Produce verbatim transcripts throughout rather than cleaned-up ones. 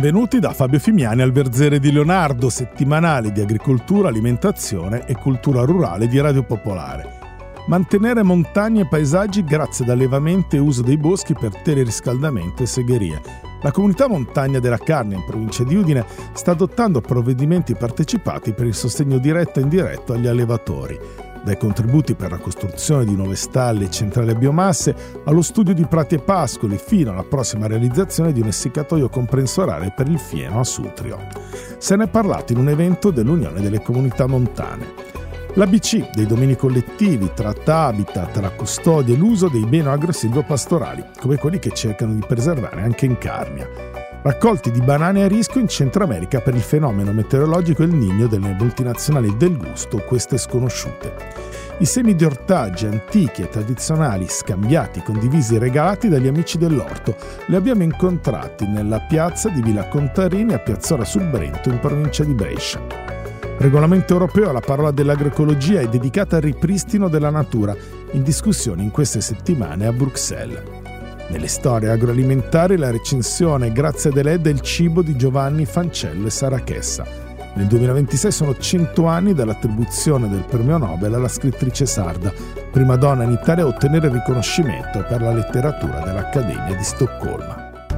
Benvenuti da Fabio Fimiani al Verzere di Leonardo, settimanale di agricoltura, alimentazione e cultura rurale di Radio Popolare. Mantenere montagne e paesaggi grazie ad allevamento e uso dei boschi per teleriscaldamento e segherie. La comunità Montagna della Carnia in provincia di Udine sta adottando provvedimenti partecipati per il sostegno diretto e indiretto agli allevatori. Dai contributi per la costruzione di nuove stalle e centrali a biomasse, allo studio di prati e pascoli, fino alla prossima realizzazione di un essiccatoio comprensorale per il fieno a Sutrio. Se ne è parlato in un evento dell'Unione delle Comunità Montane. L'A B C dei domini collettivi tratta habitat, la custodia e l'uso dei beni agro-silvopastorali, come quelli che cercano di preservare anche in Carnia. Raccolti di banane a rischio in Centro America per il fenomeno meteorologico El Niño delle multinazionali del gusto, queste sconosciute. I semi di ortaggi antichi e tradizionali, scambiati, condivisi e regalati dagli amici dell'orto, li abbiamo incontrati nella piazza di Villa Contarini a Piazzola sul Brento in provincia di Brescia. Regolamento europeo alla parola dell'agroecologia è dedicata al ripristino della natura, in discussione in queste settimane a Bruxelles. Nelle storie agroalimentari la recensione Grazie ad Elè del cibo di Giovanni Fancello e Sara Chessa. Nel duemilaventisei sono cento anni dall'attribuzione del premio Nobel alla scrittrice sarda, prima donna in Italia a ottenere il riconoscimento per la letteratura dell'Accademia di Stoccolma.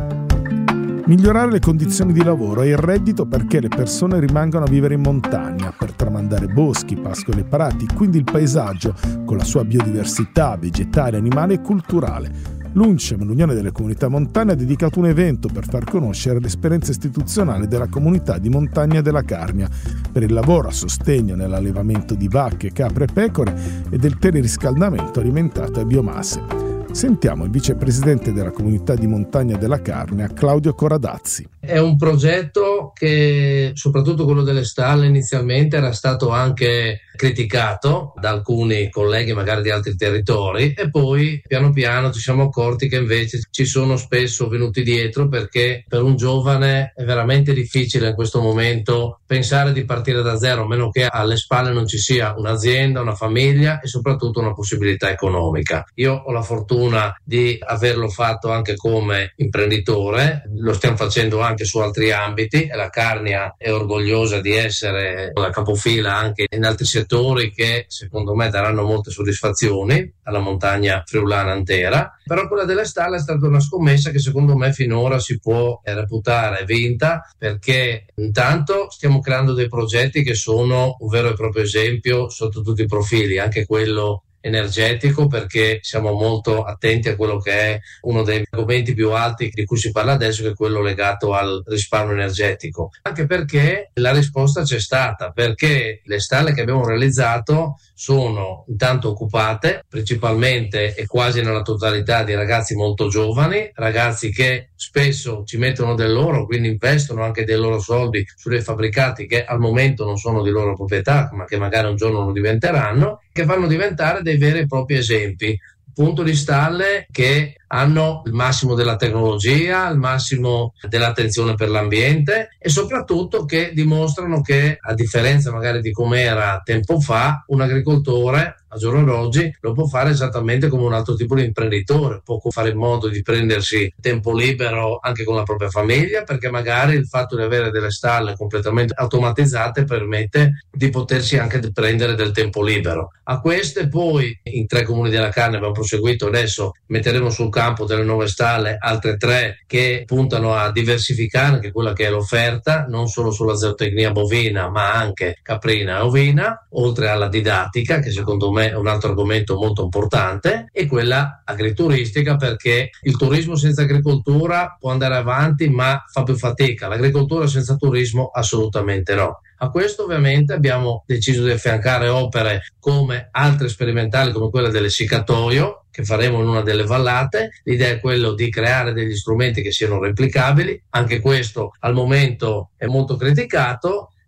Migliorare le condizioni di lavoro e il reddito perché le persone rimangano a vivere in montagna per tramandare boschi, pascoli e prati, quindi il paesaggio con la sua biodiversità vegetale, animale e culturale. L'UNCEM, l'Unione delle Comunità Montane, ha dedicato un evento per far conoscere l'esperienza istituzionale della comunità di Montagna della Carnia per il lavoro a sostegno nell'allevamento di vacche, capre e pecore e del teleriscaldamento alimentato a biomasse. Sentiamo il vicepresidente della comunità di Montagna della Carnia, Claudio Coradazzi. È un progetto che, soprattutto quello delle stalle, inizialmente era stato anche criticato da alcuni colleghi magari di altri territori e poi piano piano ci siamo accorti che invece ci sono spesso venuti dietro, perché per un giovane è veramente difficile in questo momento pensare di partire da zero, a meno che alle spalle non ci sia un'azienda, una famiglia e soprattutto una possibilità economica. Io ho la fortuna di averlo fatto anche come imprenditore, lo stiamo facendo anche su altri ambiti e la Carnia è orgogliosa di essere la capofila anche in altri settori che secondo me daranno molte soddisfazioni alla montagna friulana intera. Però quella delle stalle è stata una scommessa che secondo me finora si può reputare vinta, perché intanto stiamo creando dei progetti che sono un vero e proprio esempio sotto tutti i profili, anche quello energetico, perché siamo molto attenti a quello che è uno dei argomenti più alti di cui si parla adesso, che è quello legato al risparmio energetico. Anche perché la risposta c'è stata, perché le stalle che abbiamo realizzato sono intanto occupate principalmente e quasi nella totalità di ragazzi molto giovani, ragazzi che spesso ci mettono del loro, quindi investono anche dei loro soldi su dei fabbricati che al momento non sono di loro proprietà, ma che magari un giorno lo diventeranno, che fanno diventare dei veri e propri esempi, punto di stalle che hanno il massimo della tecnologia, il massimo dell'attenzione per l'ambiente e soprattutto che dimostrano che, a differenza magari di come era tempo fa, un agricoltore a giorno d'oggi lo può fare esattamente come un altro tipo di imprenditore, può fare in modo di prendersi tempo libero anche con la propria famiglia, perché magari il fatto di avere delle stalle completamente automatizzate permette di potersi anche prendere del tempo libero. A queste poi in tre comuni della Carnia abbiamo proseguito, adesso metteremo sul campo delle nuove stalle altre tre che puntano a diversificare anche quella che è l'offerta, non solo sulla zootecnia bovina ma anche caprina e ovina, oltre alla didattica che secondo me è un altro argomento molto importante, e quella agrituristica, perché il turismo senza agricoltura può andare avanti ma fa più fatica, l'agricoltura senza turismo assolutamente no. A questo ovviamente abbiamo deciso di affiancare opere come altre sperimentali, come quella dell'essiccatoio che faremo in una delle vallate. L'idea è quello di creare degli strumenti che siano replicabili, anche questo al momento è molto criticato,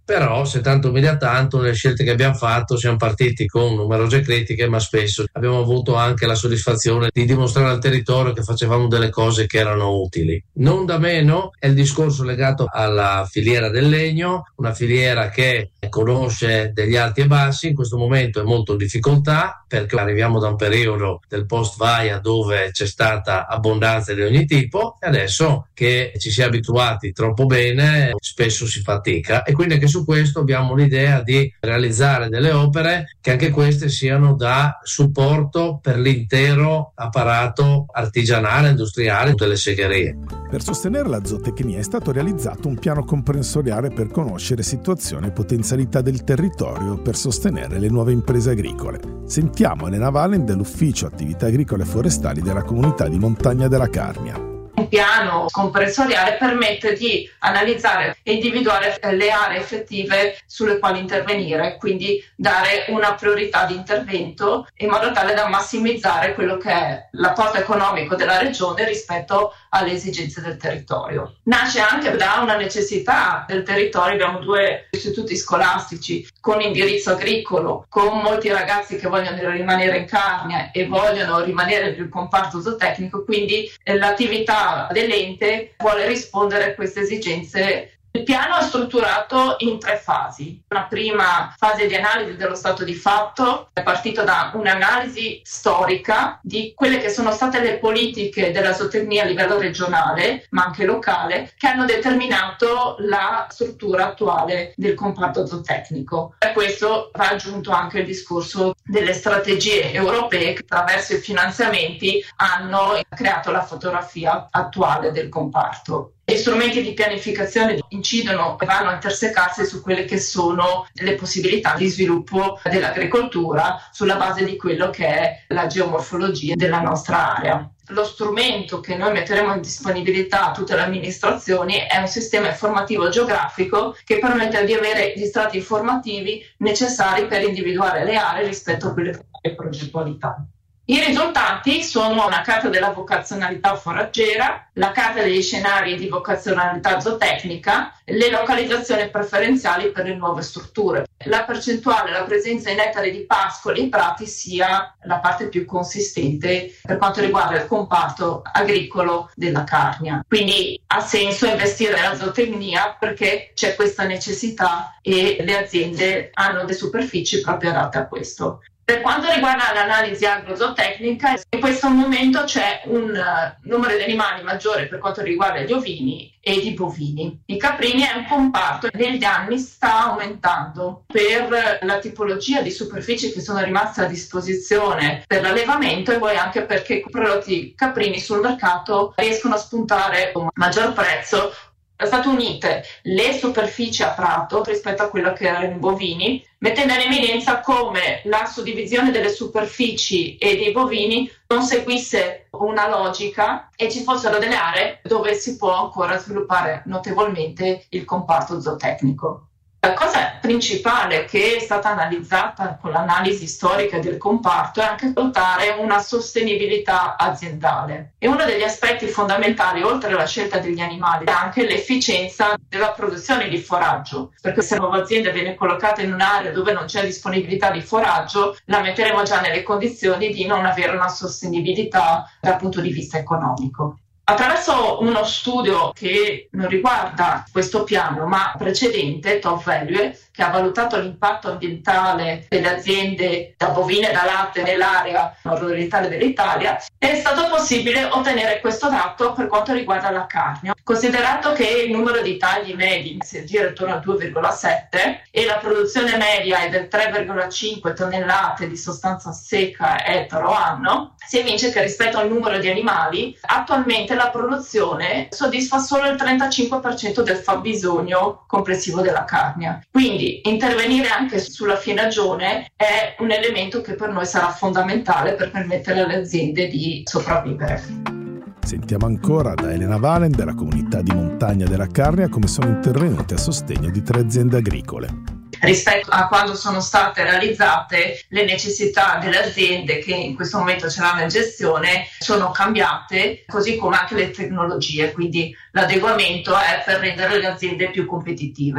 però se tanto media tanto, nelle scelte che abbiamo fatto siamo partiti con numerose critiche, ma spesso abbiamo avuto anche la soddisfazione di dimostrare al territorio che facevamo delle cose che erano utili. Non da meno è il discorso legato alla filiera del legno, una filiera che conosce degli alti e bassi, in questo momento è molto in difficoltà perché arriviamo da un periodo del post-Vaia dove c'è stata abbondanza di ogni tipo e adesso che ci si è abituati troppo bene spesso si fatica, e quindi anche su questo abbiamo l'idea di realizzare delle opere che anche queste siano da supporto per l'intero apparato artigianale, industriale delle segherie. Per sostenere la zootecnia è stato realizzato un piano comprensoriale per conoscere situazione e potenzialità del territorio per sostenere le nuove imprese agricole. Sentiamo Elena Valen dell'Ufficio Attività Agricole e Forestali della Comunità di Montagna della Carnia. Un piano comprensoriale permette di analizzare e individuare le aree effettive sulle quali intervenire, quindi dare una priorità di intervento in modo tale da massimizzare quello che è l'apporto economico della regione rispetto alle esigenze del territorio. Nasce anche da una necessità del territorio. Abbiamo due istituti scolastici con indirizzo agricolo, con molti ragazzi che vogliono rimanere in Carnia e vogliono rimanere nel comparto zootecnico, quindi l'attività dell'ente vuole rispondere a queste esigenze. Il piano è strutturato in tre fasi. Una prima fase di analisi dello stato di fatto è partito da un'analisi storica di quelle che sono state le politiche della zootecnia a livello regionale, ma anche locale, che hanno determinato la struttura attuale del comparto zootecnico. A questo va aggiunto anche il discorso delle strategie europee che attraverso i finanziamenti hanno creato la fotografia attuale del comparto. Gli strumenti di pianificazione incidono e vanno a intersecarsi su quelle che sono le possibilità di sviluppo dell'agricoltura sulla base di quello che è la geomorfologia della nostra area. Lo strumento che noi metteremo in disponibilità a tutte le amministrazioni è un sistema informativo geografico che permette di avere gli strati informativi necessari per individuare le aree rispetto a quelle che sono le progettualità. I risultati sono una carta della vocazionalità foraggera, la carta degli scenari di vocazionalità zootecnica, le localizzazioni preferenziali per le nuove strutture. La percentuale, la presenza in ettari di pascoli e prati sia la parte più consistente per quanto riguarda il comparto agricolo della Carnia. Quindi ha senso investire nella zootecnia perché c'è questa necessità e le aziende hanno delle superfici proprio adatte a questo. Per quanto riguarda l'analisi agrozootecnica, in questo momento c'è un uh, numero di animali maggiore per quanto riguarda gli ovini e i bovini. I caprini è un comparto che negli anni sta aumentando per la tipologia di superfici che sono rimaste a disposizione per l'allevamento e poi anche perché i prodotti caprini sul mercato riescono a spuntare con maggior prezzo. Sono state unite le superfici a prato rispetto a quello che erano i bovini, mettendo in evidenza come la suddivisione delle superfici e dei bovini non seguisse una logica e ci fossero delle aree dove si può ancora sviluppare notevolmente il comparto zootecnico. La cosa principale che è stata analizzata con l'analisi storica del comparto è anche valutare una sostenibilità aziendale. E uno degli aspetti fondamentali, oltre alla scelta degli animali, è anche l'efficienza della produzione di foraggio. Perché se una nuova azienda viene collocata in un'area dove non c'è disponibilità di foraggio, la metteremo già nelle condizioni di non avere una sostenibilità dal punto di vista economico. Attraverso uno studio che non riguarda questo piano ma precedente, Top Value, che ha valutato l'impatto ambientale delle aziende da bovine e da latte nell'area nord-orientale dell'Italia, è stato possibile ottenere questo dato per quanto riguarda la carne. Considerato che il numero di tagli medi si aggira attorno a due virgola sette e la produzione media è del tre virgola cinque tonnellate di sostanza secca ettaro anno, si evince che rispetto al numero di animali, attualmente la produzione soddisfa solo il trentacinque per cento del fabbisogno complessivo della carne. Quindi intervenire anche sulla fienagione è un elemento che per noi sarà fondamentale per permettere alle aziende di sopravvivere. Sentiamo ancora da Elena Valen della Comunità di Montagna della Carnia come sono intervenute a sostegno di tre aziende agricole. Rispetto a quando sono state realizzate, le necessità delle aziende che in questo momento ce l'hanno in gestione sono cambiate, così come anche le tecnologie, quindi l'adeguamento è per rendere le aziende più competitive.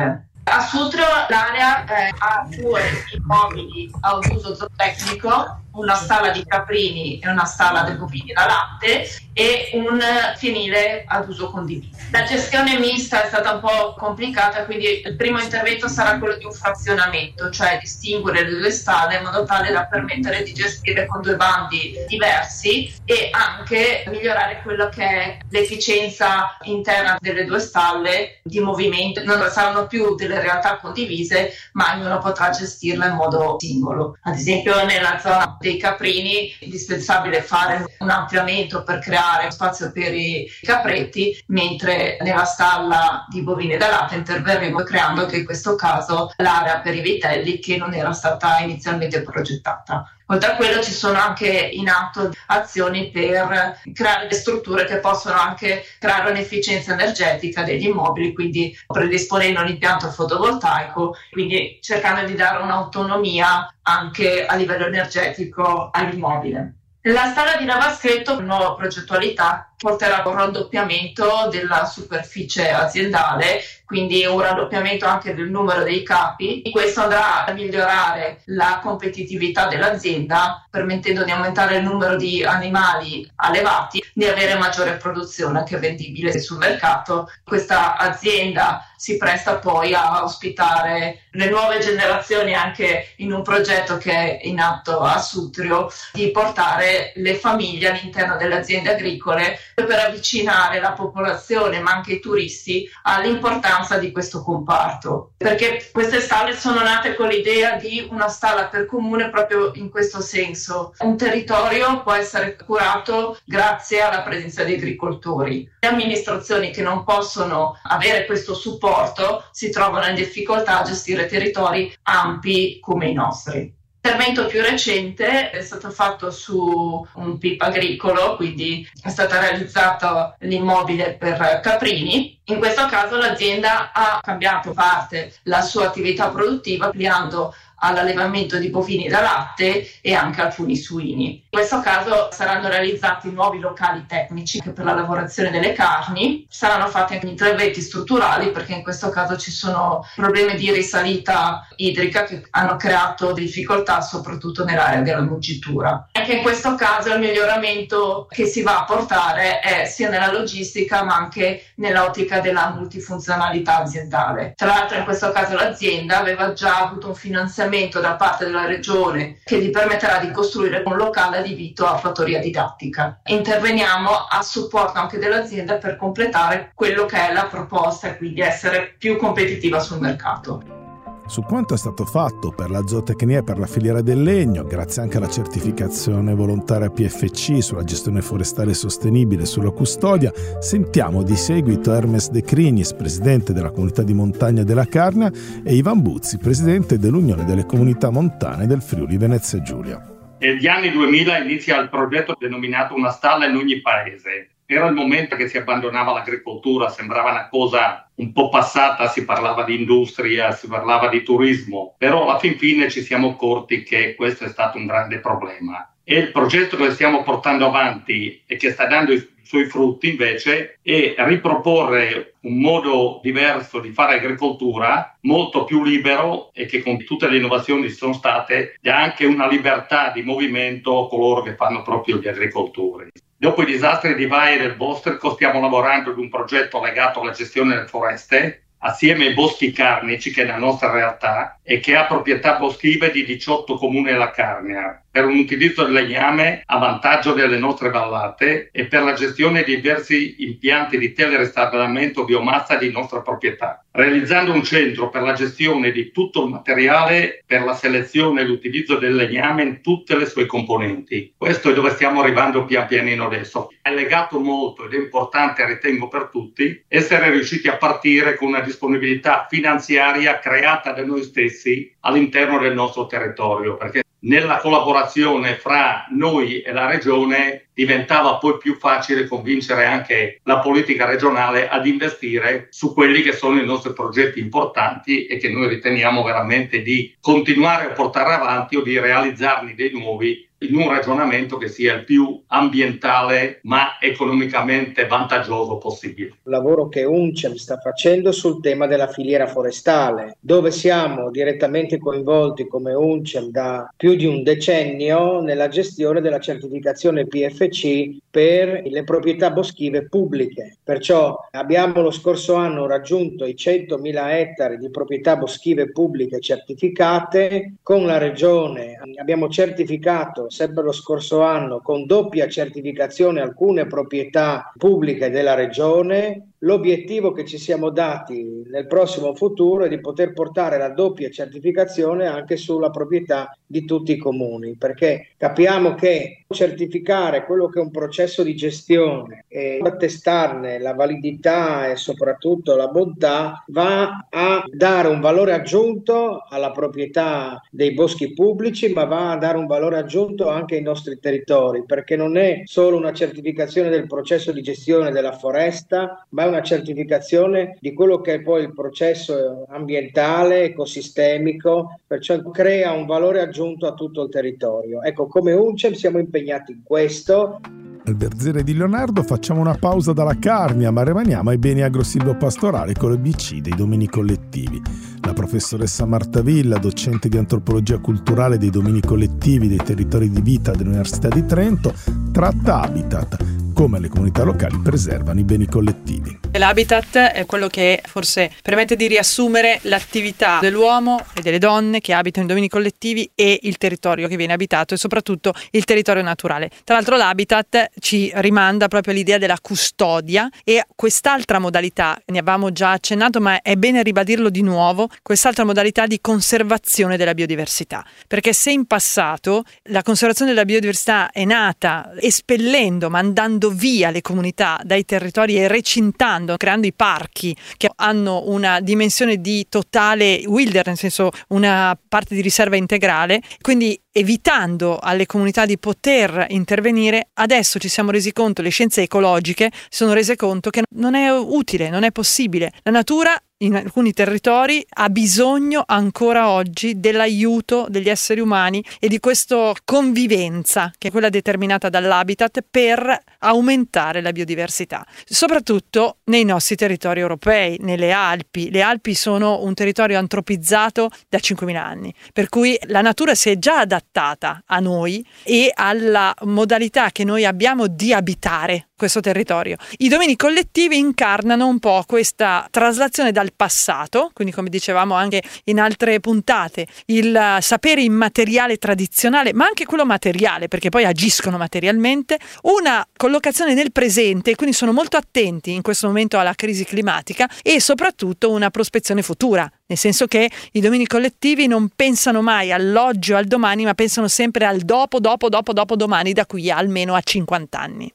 A Sutrio l'area eh, ha due immobili a uso zootecnico, una stalla di caprini e una stalla di bovini da latte e un fienile ad uso condiviso. La gestione mista è stata un po' complicata, quindi il primo intervento sarà quello di un frazionamento, cioè distinguere le due stalle in modo tale da permettere di gestire con due bandi diversi e anche migliorare quello che è l'efficienza interna delle due stalle di movimento. Non saranno più delle realtà condivise, ma ognuno potrà gestirla in modo singolo. Ad esempio nella zona dei caprini è indispensabile fare un ampliamento per creare spazio per i capretti, mentre nella stalla di bovini da latte interverremo creando anche in questo caso l'area per i vitelli che non era stata inizialmente progettata. Oltre a quello ci sono anche in atto azioni per creare le strutture che possono anche creare un'efficienza energetica degli immobili, quindi predisponendo un impianto fotovoltaico, quindi cercando di dare un'autonomia anche a livello energetico all'immobile. La stalla di Navaschretto, una nuova progettualità, porterà a un raddoppiamento della superficie aziendale, quindi un raddoppiamento anche del numero dei capi. Questo andrà a migliorare la competitività dell'azienda, permettendo di aumentare il numero di animali allevati, di avere maggiore produzione anche vendibile sul mercato. Questa azienda si presta poi a ospitare le nuove generazioni anche in un progetto che è in atto a Sutrio, di portare le famiglie all'interno delle aziende agricole per avvicinare la popolazione ma anche i turisti all'importanza di questo comparto, perché queste stalle sono nate con l'idea di una stalla per comune proprio in questo senso. Un territorio può essere curato grazie alla presenza di agricoltori. Le amministrazioni che non possono avere questo supporto si trovano in difficoltà a gestire territori ampi come i nostri. L'intervento più recente è stato fatto su un P I P agricolo, quindi è stata realizzata l'immobile per caprini. In questo caso l'azienda ha cambiato parte la sua attività produttiva ampliando all'allevamento di bovini da latte e anche alcuni suini. In questo caso saranno realizzati nuovi locali tecnici per la lavorazione delle carni, saranno fatti anche interventi strutturali perché in questo caso ci sono problemi di risalita idrica che hanno creato difficoltà soprattutto nell'area della muggitura. Anche in questo caso il miglioramento che si va a portare è sia nella logistica ma anche nell'ottica della multifunzionalità aziendale. Tra l'altro in questo caso l'azienda aveva già avuto un finanziamento da parte della regione che gli permetterà di costruire un locale adibito a fattoria didattica. Interveniamo a supporto anche dell'azienda per completare quello che è la proposta e quindi essere più competitiva sul mercato. Su quanto è stato fatto per la zootecnia e per la filiera del legno, grazie anche alla certificazione volontaria P F C sulla gestione forestale sostenibile e sulla custodia, sentiamo di seguito Hermes De Crignis, presidente della comunità di montagna della Carnia, e Ivan Buzzi, presidente dell'Unione delle Comunità Montane del Friuli Venezia Giulia. Negli anni duemila inizia il progetto denominato Una stalla in ogni paese. Era il momento che si abbandonava l'agricoltura, sembrava una cosa un po' passata, si parlava di industria, si parlava di turismo, però alla fin fine ci siamo accorti che questo è stato un grande problema. E il progetto che stiamo portando avanti e che sta dando i suoi frutti invece è riproporre un modo diverso di fare agricoltura, molto più libero e che con tutte le innovazioni che sono state dà anche una libertà di movimento a coloro che fanno proprio gli agricoltori. Dopo i disastri di Vai e del Bostrico stiamo lavorando ad un progetto legato alla gestione delle foreste assieme ai boschi carnici, che è la nostra realtà e che ha proprietà boschive di diciotto comuni della Carnia, per un utilizzo del legname a vantaggio delle nostre vallate e per la gestione di diversi impianti di teleriscaldamento biomassa di nostra proprietà, realizzando un centro per la gestione di tutto il materiale per la selezione e l'utilizzo del legname in tutte le sue componenti. Questo è dove stiamo arrivando pian pianino adesso. È legato molto ed è importante, ritengo per tutti, essere riusciti a partire con una disponibilità finanziaria creata da noi stessi all'interno del nostro territorio, perché nella collaborazione fra noi e la regione diventava poi più facile convincere anche la politica regionale ad investire su quelli che sono i nostri progetti importanti e che noi riteniamo veramente di continuare a portare avanti o di realizzarne dei nuovi in un ragionamento che sia il più ambientale ma economicamente vantaggioso possibile. Il lavoro che UNCEM sta facendo sul tema della filiera forestale, dove siamo direttamente coinvolti come UNCEM da più di un decennio nella gestione della certificazione P F C per le proprietà boschive pubbliche. Perciò abbiamo lo scorso anno raggiunto i centomila ettari di proprietà boschive pubbliche certificate. Con la Regione abbiamo certificato sempre lo scorso anno con doppia certificazione alcune proprietà pubbliche della Regione. L'obiettivo che ci siamo dati nel prossimo futuro è di poter portare la doppia certificazione anche sulla proprietà di tutti i comuni, perché capiamo che certificare quello che è un processo di gestione e attestarne la validità e soprattutto la bontà va a dare un valore aggiunto alla proprietà dei boschi pubblici, ma va a dare un valore aggiunto anche ai nostri territori, perché non è solo una certificazione del processo di gestione della foresta, ma è una certificazione di quello che è poi il processo ambientale, ecosistemico, perciò crea un valore aggiunto a tutto il territorio. Ecco, come UNCEM siamo impegnati in questo. Al Berzere di Leonardo facciamo una pausa dalla carnia, ma rimaniamo ai beni agro-silvopastorali con l'O B C dei domini collettivi. La professoressa Marta Villa, docente di antropologia culturale dei domini collettivi dei territori di vita dell'Università di Trento, tratta Habitat, come le comunità locali preservano i beni collettivi. L'habitat è quello che forse permette di riassumere l'attività dell'uomo e delle donne che abitano i domini collettivi e il territorio che viene abitato e soprattutto il territorio naturale. Tra l'altro l'habitat ci rimanda proprio all'idea della custodia e quest'altra modalità, ne avevamo già accennato ma è bene ribadirlo di nuovo, quest'altra modalità di conservazione della biodiversità. Perché se in passato la conservazione della biodiversità è nata espellendo, mandando via le comunità dai territori e recintando, creando i parchi che hanno una dimensione di totale wilderness, nel senso una parte di riserva integrale, quindi evitando alle comunità di poter intervenire, adesso ci siamo resi conto, le scienze ecologiche si sono rese conto che non è utile, non è possibile. La natura in alcuni territori ha bisogno ancora oggi dell'aiuto degli esseri umani e di questa convivenza che è quella determinata dall'habitat per aumentare la biodiversità, soprattutto nei nostri territori europei, nelle Alpi. Le Alpi sono un territorio antropizzato da cinquemila anni, per cui la natura si è già adattata a noi e alla modalità che noi abbiamo di abitare questo territorio. I domini collettivi incarnano un po' questa traslazione dal passato, quindi come dicevamo anche in altre puntate, il sapere immateriale tradizionale, ma anche quello materiale, perché poi agiscono materialmente, una collocazione nel presente, quindi sono molto attenti in questo momento alla crisi climatica e soprattutto una prospezione futura, nel senso che i domini collettivi non pensano mai all'oggi o al domani, ma pensano sempre al dopo, dopo, dopo, dopo domani, da qui almeno a cinquanta anni.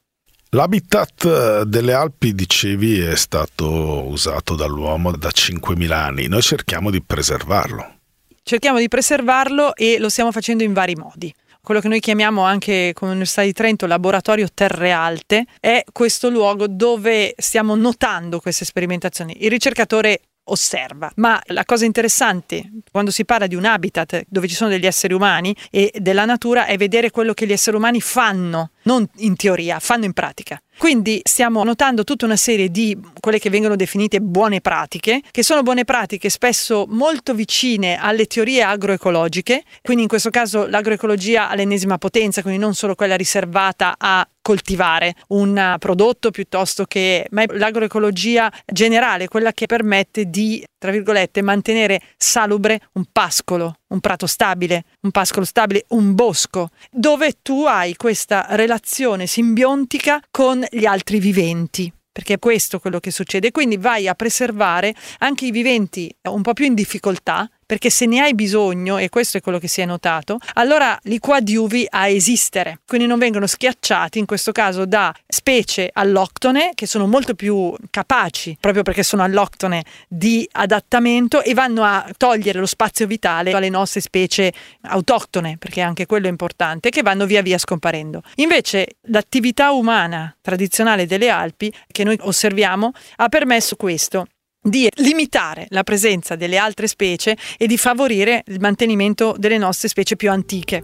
L'habitat delle Alpi, dicevi, è stato usato dall'uomo da cinquemila anni. Noi cerchiamo di preservarlo. Cerchiamo di preservarlo e lo stiamo facendo in vari modi. Quello che noi chiamiamo anche come Università di Trento laboratorio Terre Alte è questo luogo dove stiamo notando queste sperimentazioni. Il ricercatore osserva, ma la cosa interessante quando si parla di un habitat dove ci sono degli esseri umani e della natura è vedere quello che gli esseri umani fanno, non in teoria, fanno in pratica. Quindi stiamo notando tutta una serie di quelle che vengono definite buone pratiche, che sono buone pratiche spesso molto vicine alle teorie agroecologiche, quindi in questo caso l'agroecologia all'ennesima potenza, quindi non solo quella riservata a coltivare un prodotto piuttosto che, ma l'agroecologia generale, quella che permette di, tra virgolette, mantenere salubre un pascolo, un prato stabile, un pascolo stabile, un bosco, dove tu hai questa relazione simbiontica con gli altri viventi. Perché è questo quello che succede, quindi vai a preservare anche i viventi un po' più in difficoltà, perché se ne hai bisogno, e questo è quello che si è notato, allora li coadiuvi a esistere, quindi non vengono schiacciati in questo caso da specie alloctone che sono molto più capaci, proprio perché sono alloctone, di adattamento e vanno a togliere lo spazio vitale alle nostre specie autoctone, perché anche quello è importante, che vanno via via scomparendo. Invece l'attività umana tradizionale delle Alpi che noi osserviamo ha permesso questo, di limitare la presenza delle altre specie e di favorire il mantenimento delle nostre specie più antiche.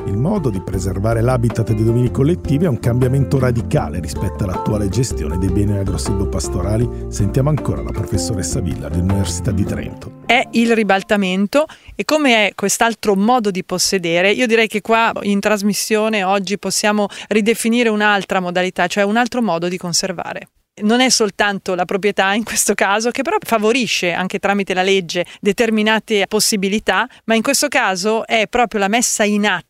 Il modo di preservare l'habitat dei domini collettivi è un cambiamento radicale rispetto all'attuale gestione dei beni agrosilvopastorali. Sentiamo ancora la professoressa Villa dell'Università di Trento. È il ribaltamento, e come è quest'altro modo di possedere, io direi che qua in trasmissione oggi possiamo ridefinire un'altra modalità, cioè un altro modo di conservare. Non è soltanto la proprietà in questo caso, che però favorisce anche tramite la legge determinate possibilità, ma in questo caso è proprio la messa in atto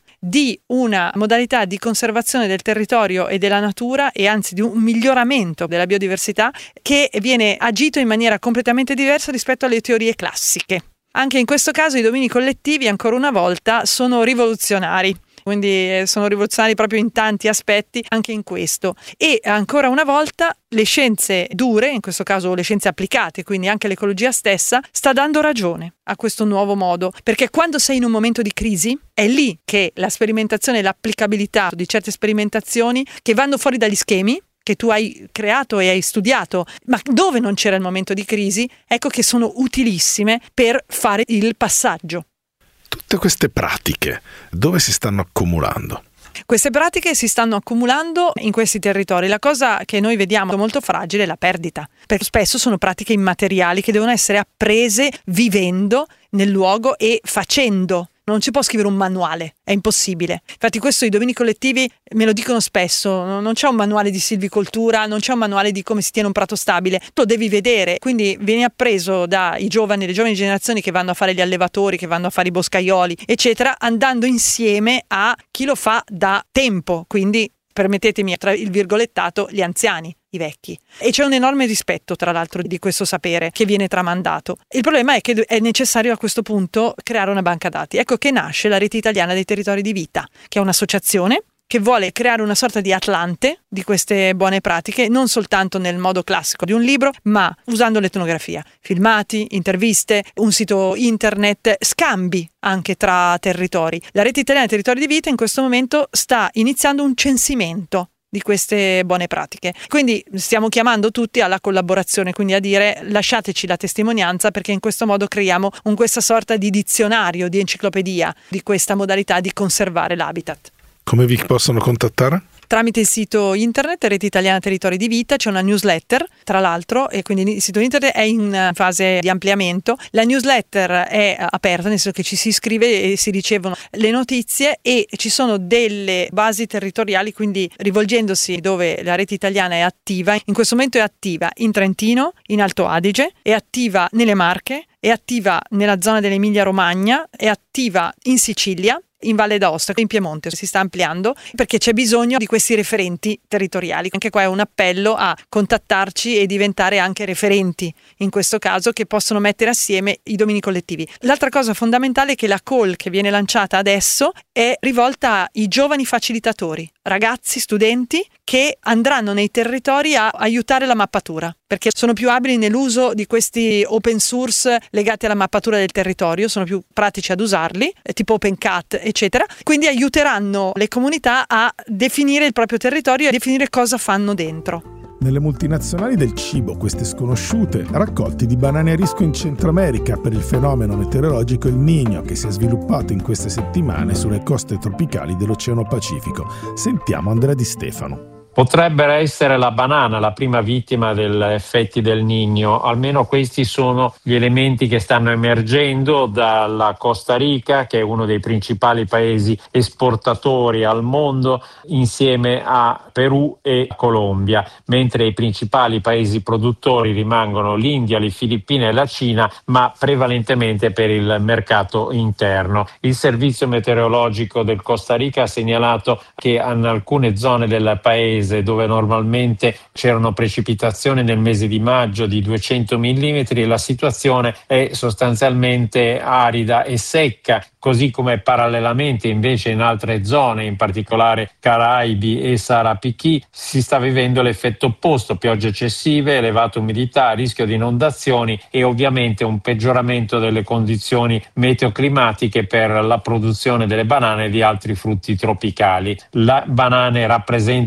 di una modalità di conservazione del territorio e della natura, e anzi di un miglioramento della biodiversità, che viene agito in maniera completamente diversa rispetto alle teorie classiche. Anche in questo caso i domini collettivi, ancora una volta, sono rivoluzionari. Quindi sono rivoluzionari proprio in tanti aspetti, anche in questo. E ancora una volta le scienze dure, in questo caso le scienze applicate, quindi anche l'ecologia stessa, sta dando ragione a questo nuovo modo, perché quando sei in un momento di crisi è lì che la sperimentazione e l'applicabilità di certe sperimentazioni che vanno fuori dagli schemi che tu hai creato e hai studiato, ma dove non c'era il momento di crisi, ecco che sono utilissime per fare il passaggio. Tutte queste pratiche dove si stanno accumulando? Queste pratiche si stanno accumulando in questi territori. La cosa che noi vediamo molto fragile è la perdita, perché spesso sono pratiche immateriali che devono essere apprese vivendo nel luogo e facendo. Non si può scrivere un manuale, è impossibile. Infatti questo i domini collettivi me lo dicono spesso, non c'è un manuale di silvicoltura, non c'è un manuale di come si tiene un prato stabile, lo devi vedere, quindi viene appreso dai giovani, le giovani generazioni che vanno a fare gli allevatori, che vanno a fare i boscaioli, eccetera, andando insieme a chi lo fa da tempo, quindi permettetemi tra il virgolettato, gli anziani, i vecchi. E c'è un enorme rispetto, tra l'altro, di questo sapere che viene tramandato. Il problema è che è necessario a questo punto creare una banca dati. Ecco che nasce la Rete Italiana dei Territori di Vita, che è un'associazione che vuole creare una sorta di atlante di queste buone pratiche, non soltanto nel modo classico di un libro, ma usando l'etnografia, filmati, interviste, un sito internet, scambi anche tra territori. La Rete Italiana dei Territori di Vita in questo momento sta iniziando un censimento di queste buone pratiche. Quindi stiamo chiamando tutti alla collaborazione, quindi a dire lasciateci la testimonianza, perché in questo modo creiamo un questa sorta di dizionario, di enciclopedia di questa modalità di conservare l'habitat. Come vi possono contattare? Tramite il sito internet Rete Italiana Territori di Vita, c'è una newsletter tra l'altro, e quindi il sito internet è in fase di ampliamento. La newsletter è aperta, nel senso che ci si iscrive e si ricevono le notizie, e ci sono delle basi territoriali, quindi rivolgendosi dove la Rete Italiana è attiva. In questo momento è attiva in Trentino, in Alto Adige, è attiva nelle Marche, è attiva nella zona dell'Emilia Romagna, è attiva in Sicilia, in Valle d'Aosta, in Piemonte. Si sta ampliando perché c'è bisogno di questi referenti territoriali. Anche qua è un appello a contattarci e diventare anche referenti, in questo caso, che possono mettere assieme i domini collettivi. L'altra cosa fondamentale è che la call che viene lanciata adesso è rivolta ai giovani facilitatori, ragazzi, studenti, che andranno nei territori a aiutare la mappatura, perché sono più abili nell'uso di questi open source legati alla mappatura del territorio, sono più pratici ad usarli, tipo OpenCat, eccetera. Quindi aiuteranno le comunità a definire il proprio territorio e a definire cosa fanno dentro. Nelle multinazionali del cibo, queste sconosciute, raccolti di banane a rischio in Centro America per il fenomeno meteorologico El Niño che si è sviluppato in queste settimane sulle coste tropicali dell'Oceano Pacifico. Sentiamo Andrea Di Stefano. Potrebbe essere la banana la prima vittima degli effetti del Niño, almeno questi sono gli elementi che stanno emergendo dalla Costa Rica, che è uno dei principali paesi esportatori al mondo, insieme a Perù e Colombia, mentre i principali paesi produttori rimangono l'India, le Filippine e la Cina, ma prevalentemente per il mercato interno. Il servizio meteorologico del Costa Rica ha segnalato che in alcune zone del paese dove normalmente c'erano precipitazioni nel mese di maggio di duecento millimetri, la situazione è sostanzialmente arida e secca, così come parallelamente invece in altre zone, in particolare Caraibi e Sarapiquí, si sta vivendo l'effetto opposto: piogge eccessive, elevata umidità, rischio di inondazioni e ovviamente un peggioramento delle condizioni meteoclimatiche per la produzione delle banane e di altri frutti tropicali. Le banane rappresentano un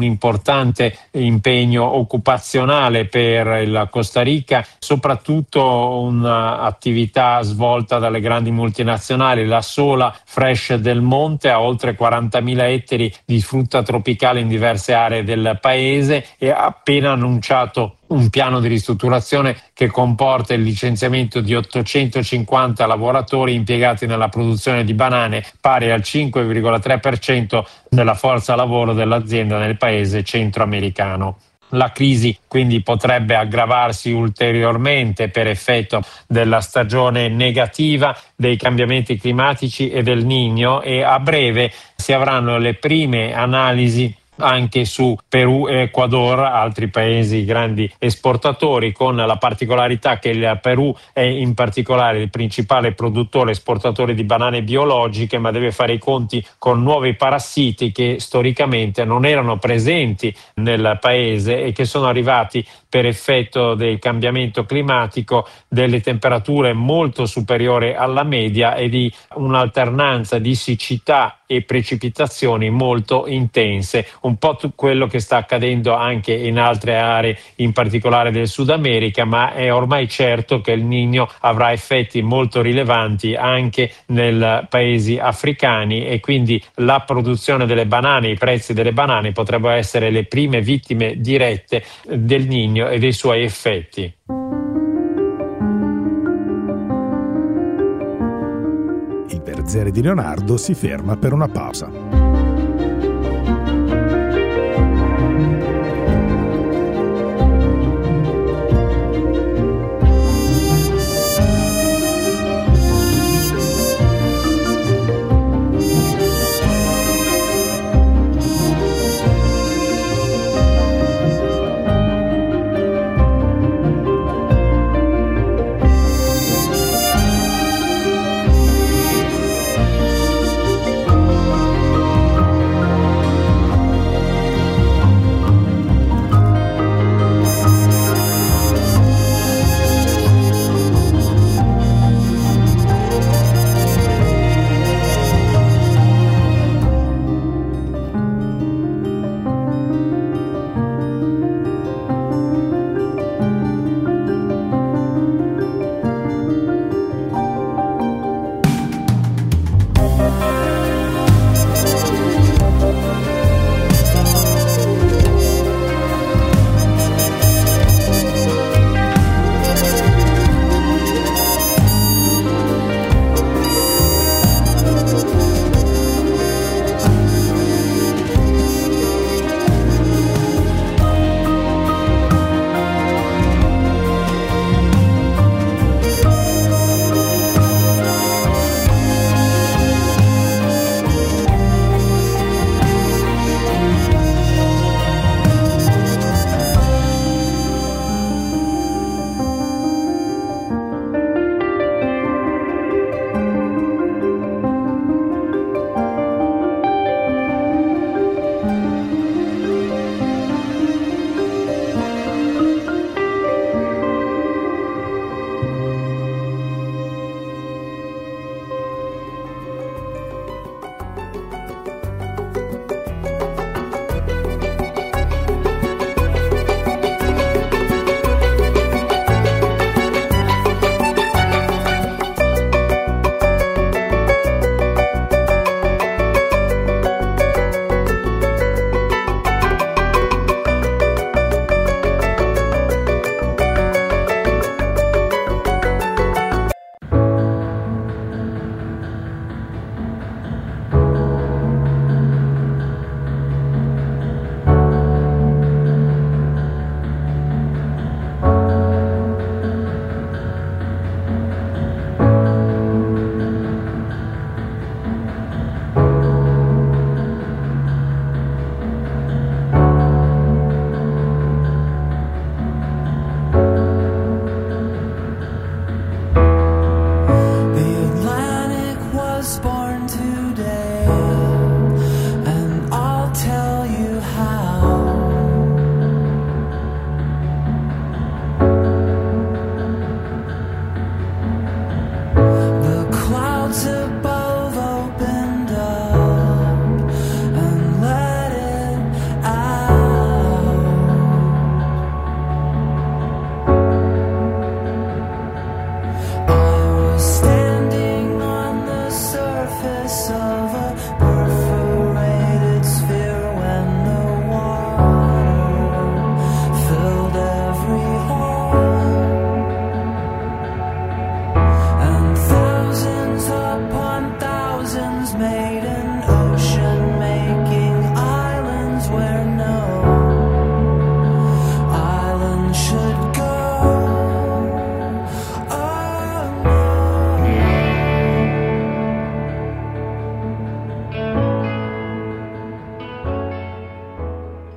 importante impegno occupazionale per la Costa Rica, soprattutto un'attività svolta dalle grandi multinazionali. La sola Fresh del Monte ha oltre quarantamila ettari di frutta tropicale in diverse aree del paese e ha appena annunciato un piano di ristrutturazione che comporta il licenziamento di ottocentocinquanta lavoratori impiegati nella produzione di banane, pari al cinque virgola tre per cento della forza lavoro dell'azienda nel paese centroamericano. La crisi quindi potrebbe aggravarsi ulteriormente per effetto della stagione negativa, dei cambiamenti climatici e del Niño, e a breve si avranno le prime analisi anche su Perù e Ecuador, altri paesi grandi esportatori, con la particolarità che il Perù è in particolare il principale produttore esportatore di banane biologiche, ma deve fare i conti con nuovi parassiti che storicamente non erano presenti nel paese e che sono arrivati per effetto del cambiamento climatico, delle temperature molto superiori alla media e di un'alternanza di siccità e precipitazioni molto intense, un po' quello che sta accadendo anche in altre aree, in particolare del Sud America, ma è ormai certo che il Niño avrà effetti molto rilevanti anche nei paesi africani, e quindi la produzione delle banane, i prezzi delle banane potrebbero essere le prime vittime dirette del Niño e dei suoi effetti. Il Berzere di Leonardo si ferma per una pausa.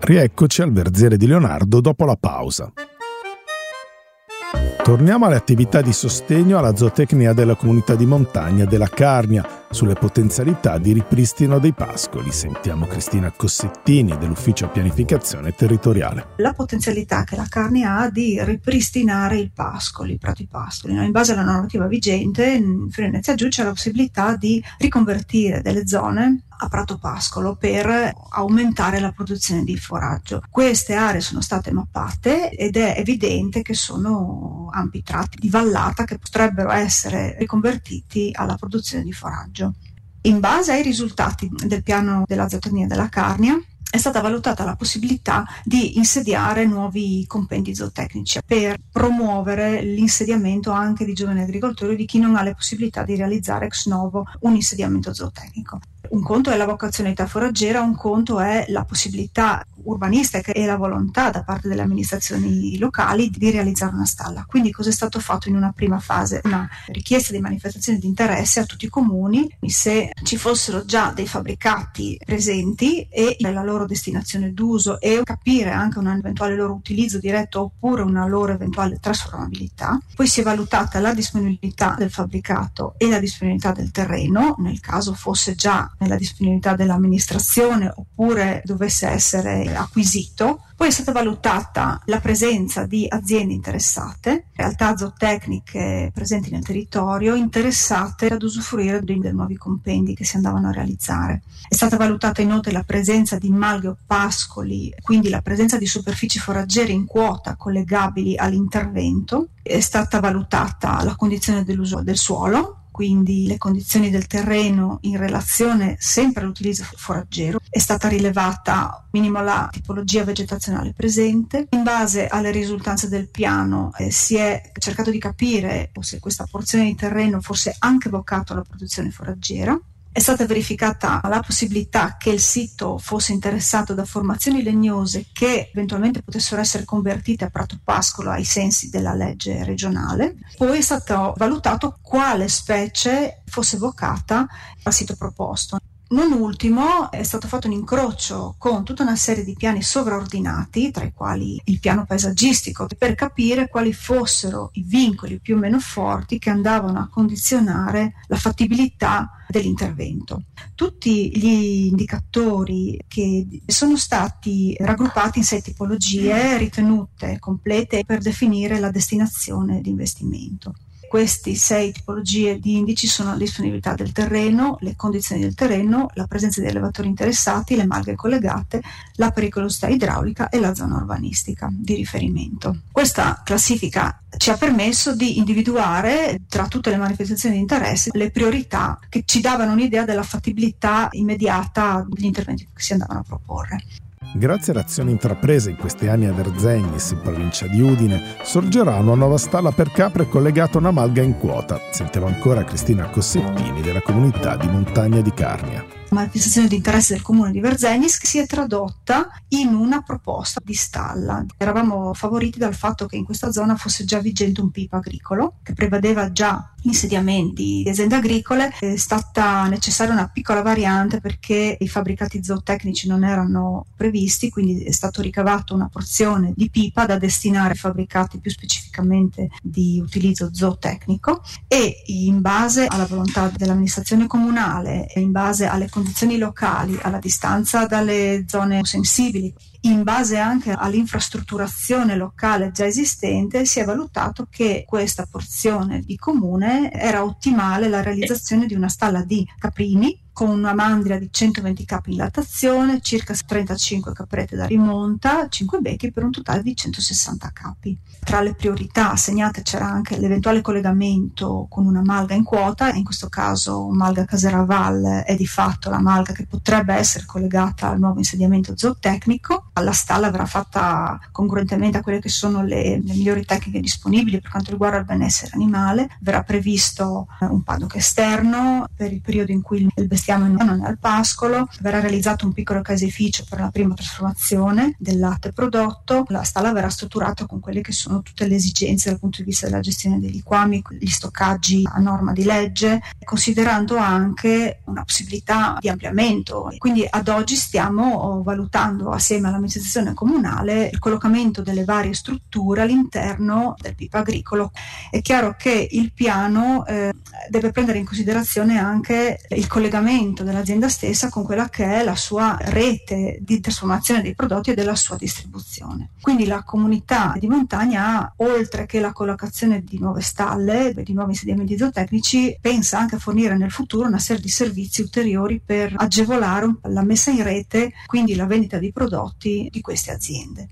Rieccoci al Verzere di Leonardo dopo la pausa. Torniamo alle attività di sostegno alla zootecnia della comunità di montagna della Carnia, sulle potenzialità di ripristino dei pascoli. Sentiamo Cristina Cossettini dell'Ufficio Pianificazione Territoriale. La potenzialità che la Carnia ha di ripristinare il pascolo, i prati pascoli. In base alla normativa vigente, in Friuli Venezia Giulia c'è la possibilità di riconvertire delle zone a prato pascolo per aumentare la produzione di foraggio. Queste aree sono state mappate ed è evidente che sono ampi tratti di vallata che potrebbero essere riconvertiti alla produzione di foraggio. In base ai risultati del piano della zootecnia della Carnia è stata valutata la possibilità di insediare nuovi compendi zootecnici per promuovere l'insediamento anche di giovani agricoltori, di chi non ha le possibilità di realizzare ex novo un insediamento zootecnico. Un conto è la vocazionalità foraggera, un conto è la possibilità urbanistica e la volontà da parte delle amministrazioni locali di realizzare una stalla. Quindi cosa è stato fatto in una prima fase? Una richiesta di manifestazione di interesse a tutti i comuni, se ci fossero già dei fabbricati presenti e la loro destinazione d'uso e capire anche un eventuale loro utilizzo diretto oppure una loro eventuale trasformabilità. Poi si è valutata la disponibilità del fabbricato e la disponibilità del terreno, nel caso fosse già nella disponibilità dell'amministrazione oppure dovesse essere acquisito. Poi è stata valutata la presenza di aziende interessate, realtà zootecniche presenti nel territorio, interessate ad usufruire dei, dei nuovi compendi che si andavano a realizzare. È stata valutata inoltre la presenza di malghe o pascoli, quindi la presenza di superfici foraggere in quota collegabili all'intervento. È stata valutata la condizione dell'uso del suolo, quindi le condizioni del terreno in relazione sempre all'utilizzo foraggero. È stata rilevata minimo la tipologia vegetazionale presente. In base alle risultanze del piano eh, si è cercato di capire se questa porzione di terreno fosse anche vocato alla produzione foraggera. È stata verificata la possibilità che il sito fosse interessato da formazioni legnose che eventualmente potessero essere convertite a prato pascolo ai sensi della legge regionale. Poi è stato valutato quale specie fosse vocata al sito proposto. Non ultimo è stato fatto un incrocio con tutta una serie di piani sovraordinati, tra i quali il piano paesaggistico, per capire quali fossero i vincoli più o meno forti che andavano a condizionare la fattibilità dell'intervento. Tutti gli indicatori che sono stati raggruppati in sei tipologie ritenute complete per definire la destinazione di investimento. Queste sei tipologie di indici sono la disponibilità del terreno, le condizioni del terreno, la presenza di allevatori interessati, le malghe collegate, la pericolosità idraulica e la zona urbanistica di riferimento. Questa classifica ci ha permesso di individuare tra tutte le manifestazioni di interesse le priorità che ci davano un'idea della fattibilità immediata degli interventi che si andavano a proporre. Grazie alle azioni intraprese in questi anni a Verzegnis, in provincia di Udine, sorgerà una nuova stalla per capre collegata a una malga in quota. Sentiamo ancora Cristina Cossettini della comunità di montagna di Carnia. La manifestazione di interesse del comune di Verzegnis si è tradotta in una proposta di stalla. Eravamo favoriti dal fatto che in questa zona fosse già vigente un P I P agricolo che prevedeva già insediamenti di aziende agricole. È stata necessaria una piccola variante perché i fabbricati zootecnici non erano previsti, quindi è stato ricavato una porzione di pipa da destinare ai fabbricati più specificamente di utilizzo zootecnico e in base alla volontà dell'amministrazione comunale e in base alle condizioni locali, alla distanza dalle zone sensibili, in base anche all'infrastrutturazione locale già esistente, si è valutato che questa porzione di comune era ottimale la realizzazione di una stalla di caprini con una mandria di centoventi capi in lattazione, circa trentacinque caprette da rimonta, cinque becchi per un totale di centosessanta capi. Tra le priorità assegnate c'era anche l'eventuale collegamento con una malga in quota, in questo caso malga Caseraval è di fatto la malga che potrebbe essere collegata al nuovo insediamento zootecnico. La stalla verrà fatta congruentemente a quelle che sono le, le migliori tecniche disponibili per quanto riguarda il benessere animale. Verrà previsto un paddock esterno per il periodo in cui il bestiame non è al pascolo, verrà realizzato un piccolo caseificio per la prima trasformazione del latte prodotto. La stalla verrà strutturata con quelle che sono tutte le esigenze dal punto di vista della gestione dei liquami, gli stoccaggi a norma di legge, considerando anche una possibilità di ampliamento. Quindi ad oggi stiamo valutando assieme alla amministrazione comunale il collocamento delle varie strutture all'interno del P I P agricolo. È chiaro che il piano eh, deve prendere in considerazione anche il collegamento dell'azienda stessa con quella che è la sua rete di trasformazione dei prodotti e della sua distribuzione. Quindi la comunità di montagna ha, oltre che la collocazione di nuove stalle, di nuovi insediamenti zootecnici, pensa anche a fornire nel futuro una serie di servizi ulteriori per agevolare la messa in rete, quindi la vendita di prodotti di queste aziende.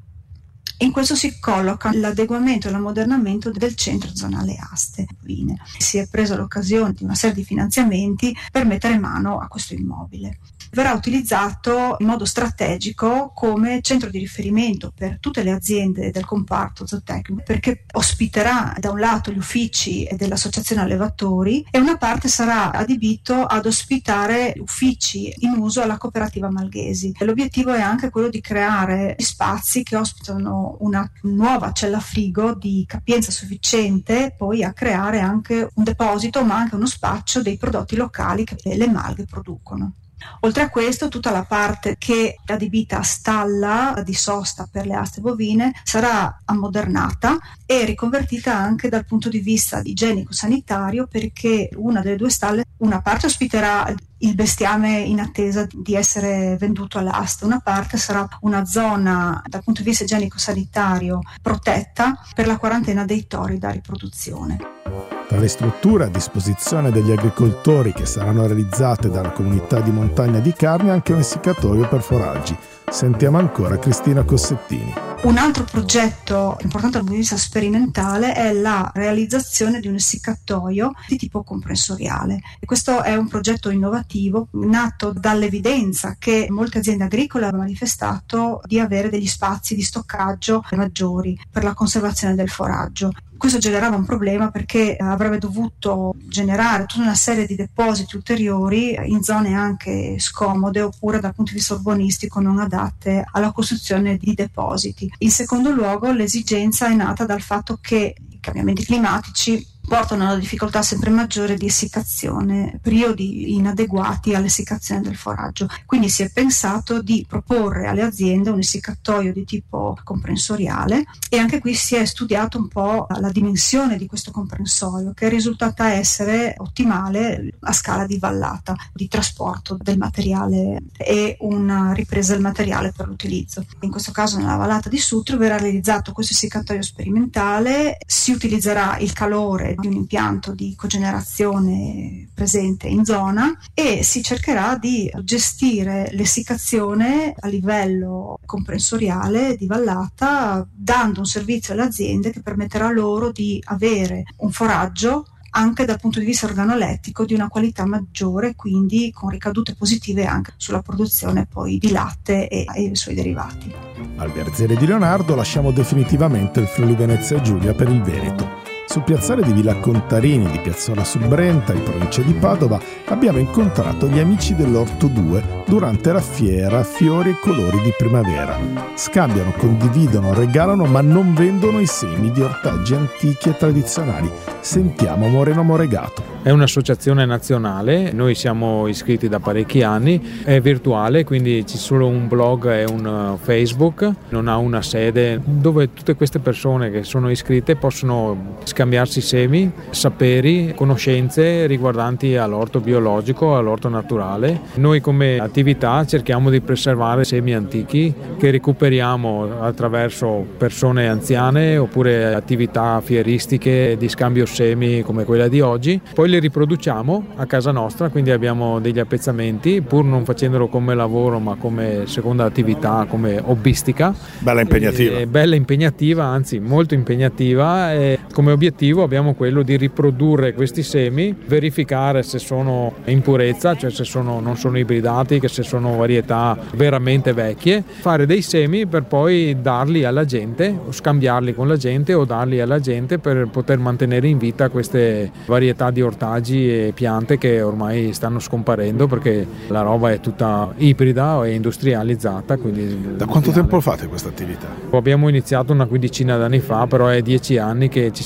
In questo si colloca l'adeguamento e l'ammodernamento del centro zonale aste. Si è presa l'occasione di una serie di finanziamenti per mettere mano a questo immobile. Verrà utilizzato in modo strategico come centro di riferimento per tutte le aziende del comparto zootecnico, perché ospiterà da un lato gli uffici dell'associazione allevatori e una parte sarà adibito ad ospitare uffici in uso alla cooperativa Malghesi. L'obiettivo è anche quello di creare spazi che ospitano una nuova cella frigo di capienza sufficiente poi a creare anche un deposito ma anche uno spaccio dei prodotti locali che le malghe producono. Oltre a questo, tutta la parte che è adibita a stalla di sosta per le aste bovine sarà ammodernata e riconvertita anche dal punto di vista igienico-sanitario, perché una delle due stalle, una parte ospiterà il bestiame in attesa di essere venduto all'asta, una parte sarà una zona dal punto di vista igienico-sanitario protetta per la quarantena dei tori da riproduzione. Tra le strutture a disposizione degli agricoltori che saranno realizzate dalla comunità di montagna di Carnia anche un essiccatoio per foraggi. Sentiamo ancora Cristina Cossettini. Un altro progetto importante dal punto di vista sperimentale è la realizzazione di un essiccatoio di tipo comprensoriale. E questo è un progetto innovativo nato dall'evidenza che molte aziende agricole hanno manifestato di avere degli spazi di stoccaggio maggiori per la conservazione del foraggio. Questo generava un problema perché avrebbe dovuto generare tutta una serie di depositi ulteriori in zone anche scomode oppure dal punto di vista urbanistico non adatte alla costruzione di depositi. In secondo luogo, l'esigenza è nata dal fatto che i cambiamenti climatici portano a una difficoltà sempre maggiore di essiccazione, periodi inadeguati all'essiccazione del foraggio. Quindi si è pensato di proporre alle aziende un essiccatoio di tipo comprensoriale e anche qui si è studiato un po' la dimensione di questo comprensorio, che è risultata essere ottimale a scala di vallata, di trasporto del materiale e una ripresa del materiale per l'utilizzo. In questo caso nella vallata di Sutrio verrà realizzato questo essiccatoio sperimentale, si utilizzerà il calore di un impianto di cogenerazione presente in zona e si cercherà di gestire l'essiccazione a livello comprensoriale di vallata, dando un servizio alle aziende che permetterà loro di avere un foraggio anche dal punto di vista organolettico di una qualità maggiore, quindi con ricadute positive anche sulla produzione poi di latte e, e i suoi derivati. Al Berzere di Leonardo lasciamo definitivamente il Friuli Venezia Giulia per il Veneto. Sul piazzale di Villa Contarini di Piazzola sul Brenta, in provincia di Padova, abbiamo incontrato gli amici dell'Orto due durante la fiera Fiori e Colori di Primavera. Scambiano, condividono, regalano, ma non vendono i semi di ortaggi antichi e tradizionali. Sentiamo Moreno Moregato. È un'associazione nazionale, noi siamo iscritti da parecchi anni, è virtuale, quindi c'è solo un blog e un Facebook, non ha una sede dove tutte queste persone che sono iscritte possono scambiarsi semi, saperi, conoscenze riguardanti all'orto biologico, all'orto naturale. Noi come attività cerchiamo di preservare semi antichi che recuperiamo attraverso persone anziane oppure attività fieristiche di scambio semi come quella di oggi. Poi le riproduciamo a casa nostra, quindi abbiamo degli appezzamenti, pur non facendolo come lavoro ma come seconda attività, come hobbistica. Bella impegnativa. E, bella impegnativa, anzi molto impegnativa, e come obiettivo abbiamo quello di riprodurre questi semi, verificare se sono in purezza, cioè se sono, non sono ibridati, che se sono varietà veramente vecchie, fare dei semi per poi darli alla gente, o scambiarli con la gente o darli alla gente per poter mantenere in vita queste varietà di ortaggi e piante che ormai stanno scomparendo perché la roba è tutta ibrida e industrializzata. Da quanto tempo fate questa attività? Abbiamo iniziato una quindicina d'anni fa, però è dieci anni che ci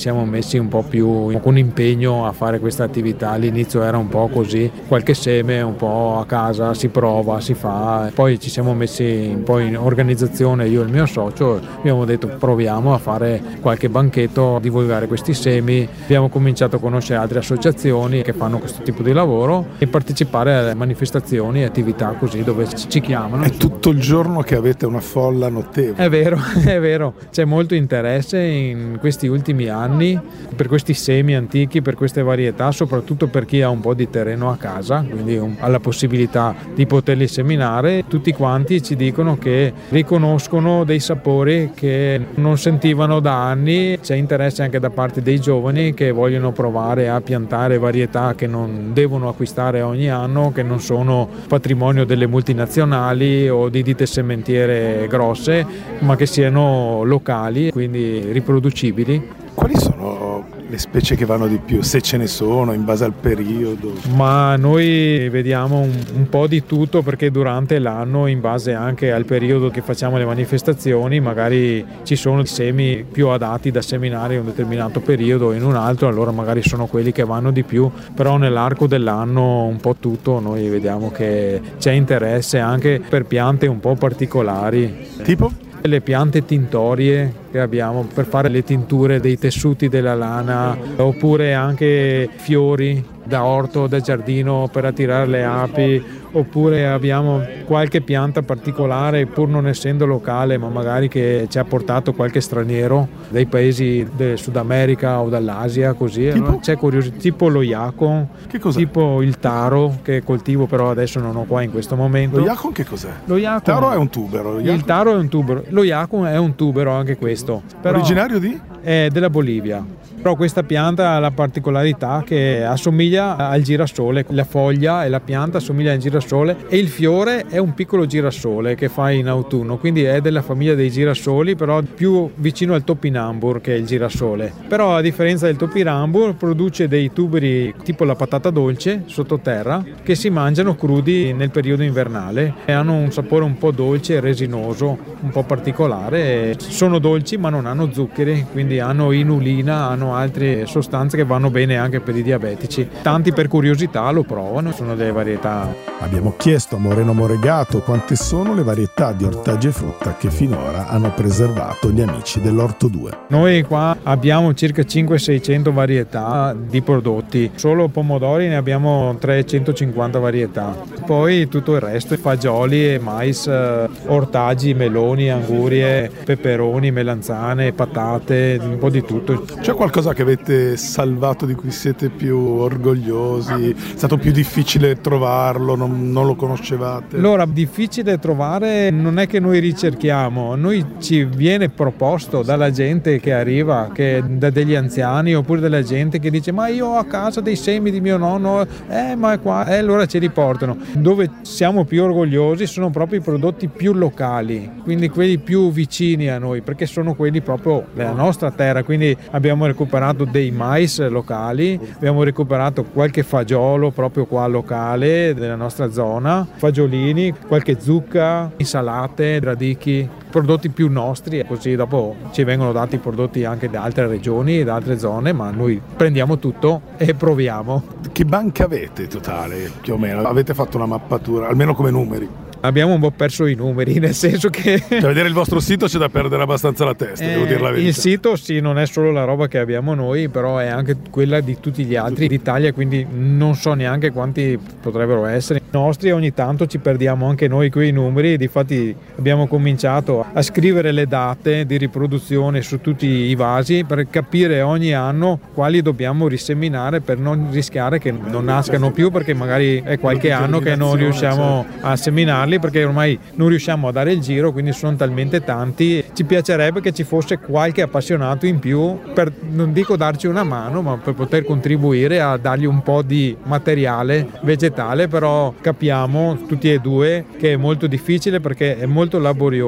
siamo messi un po' più con impegno a fare questa attività. All'inizio era un po' così, qualche seme un po' a casa, si prova, si fa, poi ci siamo messi un po' in organizzazione, io e il mio socio, abbiamo detto proviamo a fare qualche banchetto, a divulgare questi semi, abbiamo cominciato a conoscere altre associazioni che fanno questo tipo di lavoro e partecipare alle manifestazioni e attività così dove ci chiamano. È tutto il giorno che avete una folla notevole. È vero, è vero, c'è molto interesse in questi ultimi anni per questi semi antichi, per queste varietà, soprattutto per chi ha un po' di terreno a casa, quindi ha la possibilità di poterli seminare. Tutti quanti ci dicono che riconoscono dei sapori che non sentivano da anni, c'è interesse anche da parte dei giovani che vogliono provare a piantare varietà che non devono acquistare ogni anno, che non sono patrimonio delle multinazionali o di ditte sementiere grosse, ma che siano locali, quindi riproducibili. Quali sono le specie che vanno di più, se ce ne sono, in base al periodo? Ma noi vediamo un, un po' di tutto, perché durante l'anno, in base anche al periodo che facciamo le manifestazioni, magari ci sono semi più adatti da seminare in un determinato periodo o in un altro, allora magari sono quelli che vanno di più, però nell'arco dell'anno un po' tutto noi vediamo che c'è interesse anche per piante un po' particolari. Tipo? Le piante tintorie che abbiamo per fare le tinture dei tessuti della lana, oppure anche fiori da orto, da giardino per attirare le api, oppure abbiamo qualche pianta particolare, pur non essendo locale, ma magari che ci ha portato qualche straniero dai paesi del Sud America o dall'Asia, così. Allora, c'è curiosità, tipo lo yacon, tipo il taro, che coltivo però adesso non ho qua in questo momento. Lo yacon che cos'è? Lo yacon, il taro è un tubero. Il taro è un tubero, lo yacon è un tubero anche questo. Però originario di? È della Bolivia. Però questa pianta ha la particolarità che assomiglia al girasole, la foglia e la pianta assomiglia al girasole e il fiore è un piccolo girasole che fa in autunno, quindi è della famiglia dei girasoli, però più vicino al topinambur che è il girasole. Però a differenza del topinambur produce dei tuberi tipo la patata dolce sottoterra che si mangiano crudi nel periodo invernale e hanno un sapore un po' dolce e resinoso, un po' particolare. Sono dolci ma non hanno zuccheri, quindi hanno inulina, hanno altre sostanze che vanno bene anche per i diabetici. Tanti per curiosità lo provano, sono delle varietà. Abbiamo chiesto a Moreno Moregato quante sono le varietà di ortaggi e frutta che finora hanno preservato gli amici dell'Orto due. Noi qua abbiamo circa cinquecento seicento varietà di prodotti, solo pomodori ne abbiamo trecentocinquanta varietà, poi tutto il resto, fagioli e mais, ortaggi, meloni, angurie, peperoni, melanzane, patate, un po' di tutto. C'è qualcosa che avete salvato di cui siete più orgogliosi? È stato più difficile trovarlo, non, non lo conoscevate? Allora, difficile trovare non è che noi ricerchiamo, noi ci viene proposto dalla gente che arriva, che da degli anziani oppure dalla gente che dice ma io ho a casa dei semi di mio nonno, eh ma è qua, e eh, allora ci riportano. Dove siamo più orgogliosi sono proprio i prodotti più locali, quindi quelli più vicini a noi, perché sono quelli proprio della nostra terra, quindi abbiamo recuperato dei mais locali, abbiamo recuperato qualche fagiolo proprio qua locale della nostra zona, fagiolini, qualche zucca, insalate, radicchi, prodotti più nostri, così dopo ci vengono dati prodotti anche da altre regioni e da altre zone, ma noi prendiamo tutto e proviamo. Che banca avete totale più o meno? Avete fatto una mappatura, almeno come numeri? Abbiamo un po' perso i numeri, nel senso che... Cioè, vedere il vostro sito c'è da perdere abbastanza la testa, eh, devo dire la verità. Il sito sì, non è solo la roba che abbiamo noi, però è anche quella di tutti gli altri d'Italia, quindi non so neanche quanti potrebbero essere. I nostri ogni tanto ci perdiamo anche noi quei numeri, difatti abbiamo cominciato a scrivere le date di riproduzione su tutti i vasi per capire ogni anno quali dobbiamo riseminare per non rischiare che non nascano più, perché magari è qualche anno che non riusciamo a seminarli, perché ormai non riusciamo a dare il giro, quindi sono talmente tanti. Ci piacerebbe che ci fosse qualche appassionato in più per, non dico darci una mano, ma per poter contribuire a dargli un po' di materiale vegetale, però capiamo tutti e due che è molto difficile perché è molto laborioso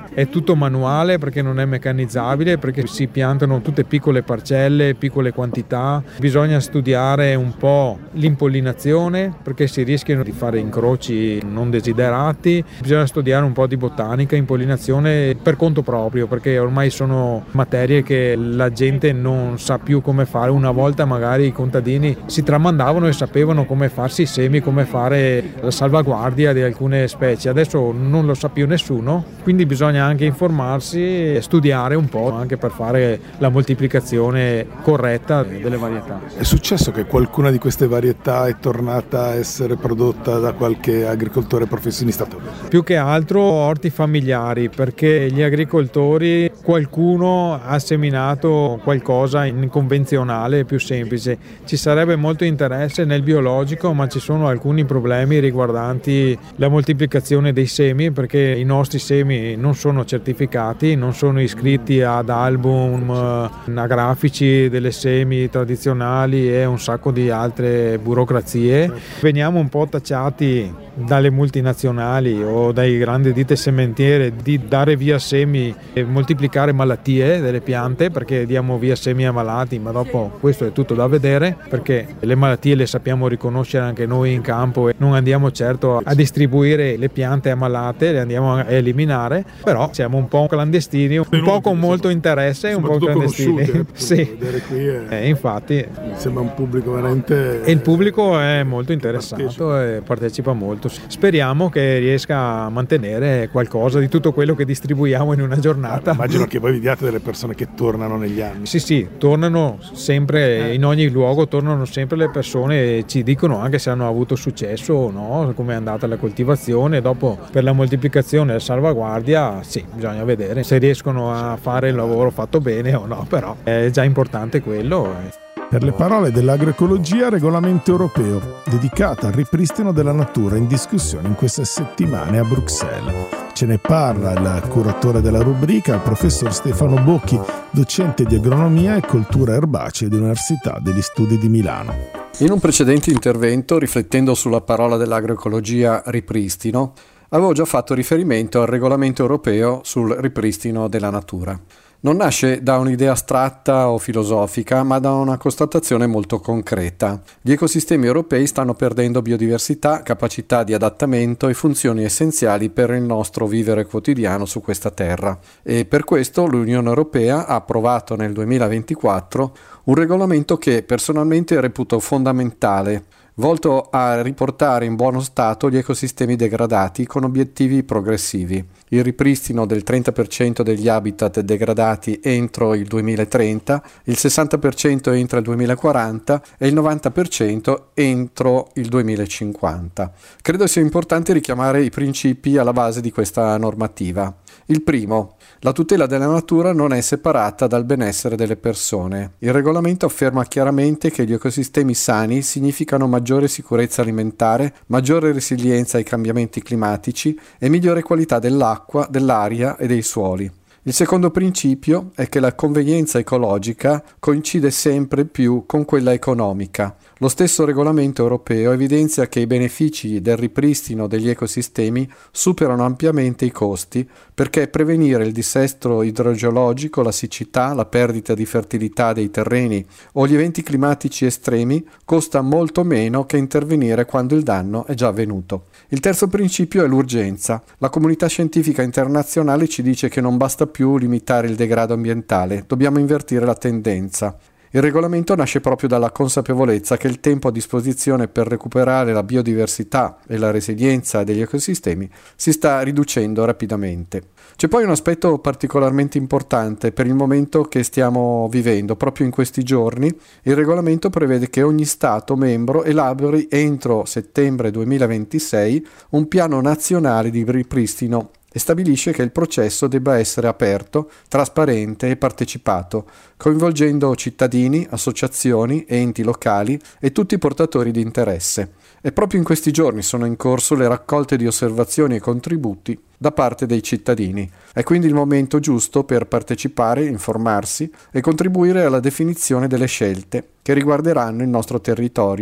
è tutto manuale perché non è meccanizzabile, perché si piantano tutte piccole parcelle, piccole quantità. Bisogna studiare un po' l'impollinazione perché si rischiano di fare incroci non desiderati. Bisogna studiare un po' di botanica, impollinazione per conto proprio, perché ormai sono materie che la gente non sa più come fare. Una volta magari i contadini si tramandavano e sapevano come farsi i semi, come fare la salvaguardia di alcune specie. Adesso non lo sa più nessuno, quindi bisogna anche informarsi e studiare un po' anche per fare la moltiplicazione corretta delle varietà. È successo che qualcuna di queste varietà è tornata a essere prodotta da qualche agricoltore professionista? Più che altro orti familiari, perché gli agricoltori, qualcuno ha seminato qualcosa in convenzionale più semplice. Ci sarebbe molto interesse nel biologico, ma ci sono alcuni problemi riguardanti la moltiplicazione dei semi, perché i nostri semi non sono certificati, non sono iscritti ad album anagrafici delle semi tradizionali e un sacco di altre burocrazie. Veniamo un po' tacciati dalle multinazionali o dai grandi ditte sementiere di dare via semi e moltiplicare malattie delle piante, perché diamo via semi ammalati, ma dopo questo è tutto da vedere, perché le malattie le sappiamo riconoscere anche noi in campo e non andiamo certo a distribuire le piante ammalate, le andiamo a eliminare, però siamo un po' clandestini, un po' con molto interesse e un po' clandestini. Eh, sì. Qui è... eh, infatti sembra un pubblico veramente... E il pubblico è molto interessato e partecipa molto. Speriamo che riesca a mantenere qualcosa di tutto quello che distribuiamo in una giornata. Ah, immagino che voi vediate delle persone che tornano negli anni. Sì, sì, tornano sempre, in ogni luogo tornano sempre le persone e ci dicono anche se hanno avuto successo o no, come è andata la coltivazione. Dopo per la moltiplicazione e la salvaguardia, sì, bisogna vedere se riescono a fare il lavoro fatto bene o no, però è già importante quello. Per le parole dell'agroecologia, regolamento europeo, dedicato al ripristino della natura in discussione in queste settimane a Bruxelles. Ce ne parla il curatore della rubrica, il professor Stefano Bocchi, docente di agronomia e coltura erbacee dell'Università degli Studi di Milano. In un precedente intervento, riflettendo sulla parola dell'agroecologia ripristino, avevo già fatto riferimento al regolamento europeo sul ripristino della natura. Non nasce da un'idea astratta o filosofica, ma da una constatazione molto concreta. Gli ecosistemi europei stanno perdendo biodiversità, capacità di adattamento e funzioni essenziali per il nostro vivere quotidiano su questa terra. E per questo l'Unione Europea ha approvato nel duemilaventiquattro un regolamento che personalmente reputo fondamentale, volto a riportare in buono stato gli ecosistemi degradati con obiettivi progressivi. Il ripristino del trenta per cento degli habitat degradati entro il duemilatrenta, il sessanta per cento entro il duemilaquaranta e il novanta per cento entro il duemilacinquanta. Credo sia importante richiamare i principi alla base di questa normativa. Il primo, la tutela della natura non è separata dal benessere delle persone. Il regolamento afferma chiaramente che gli ecosistemi sani significano maggiore sicurezza alimentare, maggiore resilienza ai cambiamenti climatici e migliore qualità dell'acqua, dell'aria e dei suoli. Il secondo principio è che la convenienza ecologica coincide sempre più con quella economica. Lo stesso regolamento europeo evidenzia che i benefici del ripristino degli ecosistemi superano ampiamente i costi, perché prevenire il dissesto idrogeologico, la siccità, la perdita di fertilità dei terreni o gli eventi climatici estremi costa molto meno che intervenire quando il danno è già avvenuto. Il terzo principio è l'urgenza. La comunità scientifica internazionale ci dice che non basta più limitare il degrado ambientale, dobbiamo invertire la tendenza. Il regolamento nasce proprio dalla consapevolezza che il tempo a disposizione per recuperare la biodiversità e la resilienza degli ecosistemi si sta riducendo rapidamente. C'è poi un aspetto particolarmente importante per il momento che stiamo vivendo. Proprio in questi giorni il regolamento prevede che ogni Stato membro elabori entro settembre duemilaventisei un piano nazionale di ripristino e stabilisce che il processo debba essere aperto, trasparente e partecipato, coinvolgendo cittadini, associazioni, enti locali e tutti i portatori di interesse. E proprio in questi giorni sono in corso le raccolte di osservazioni e contributi da parte dei cittadini. È quindi il momento giusto per partecipare, informarsi e contribuire alla definizione delle scelte che riguarderanno il nostro territorio